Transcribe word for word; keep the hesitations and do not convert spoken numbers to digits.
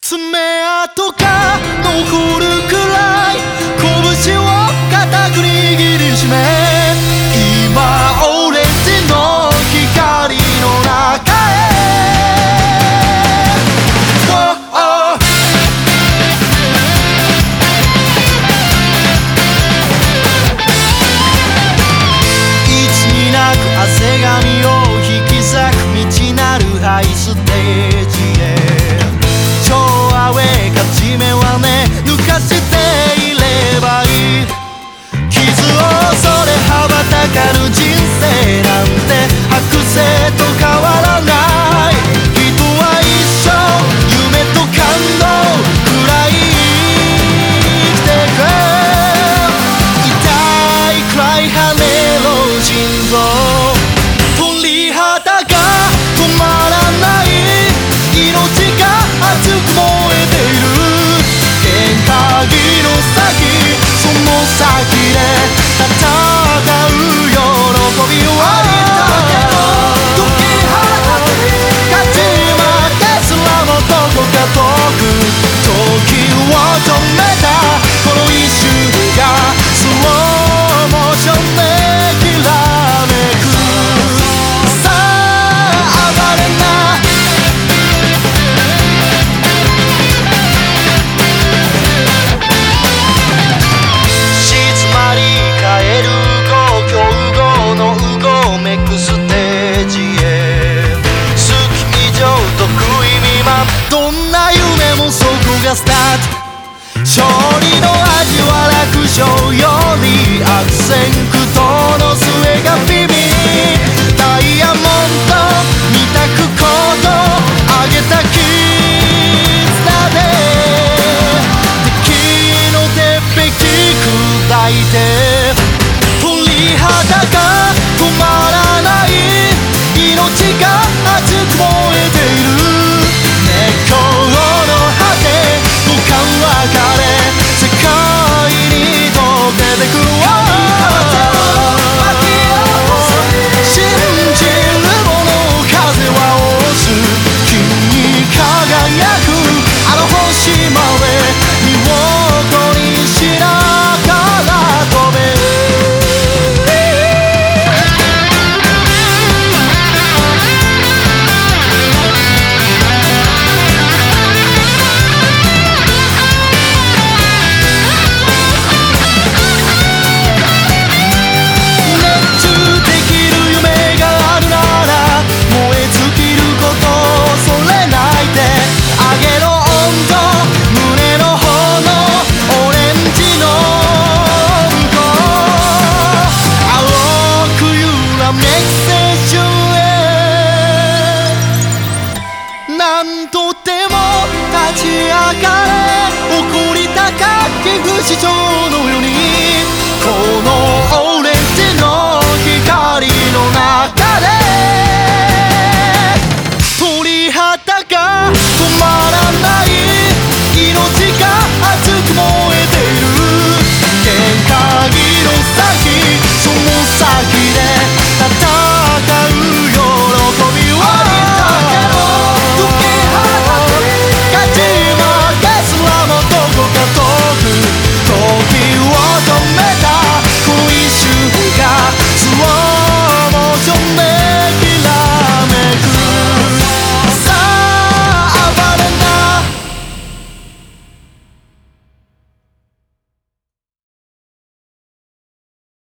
爪痕が残るくらい拳を固く握りしめ、今オレンジの光の中へ、oh, oh. いつになく汗がみを引き裂く道なるアイステージへ、超アウェー勝ち目はね抜かしていればいい、傷を恐れ羽ばたかる人生なんて剥製と変わらない、人は一生夢と感動くらい生きてく、痛いくらい跳ねる心臓、鳥肌が止まらない、命が熱く燃えている、弦鍵の先、その先で戦う喜びは解き放て、勝ち負けすらもどこか遠く、時を止めたこの一瞬がスローモーションできらめく、さあ暴れな静まり返る故郷のうごめくステージへ、好き以上得意未満、どんな夢もそこがスタート、勝利の味は楽勝より悪戦苦闘の末がビビ、ダイヤモンド見たくことあげた絆で敵の鉄壁砕いて、鳥肌が止まらない、命が熱く燃えている、根っこの果て五感分かれ世界に溶けてくる、信じる者風は押す、君に輝くあの星まで見事にしながら飛べ、なんとでも立ち上がれ、誇り高き不死鳥のようにこの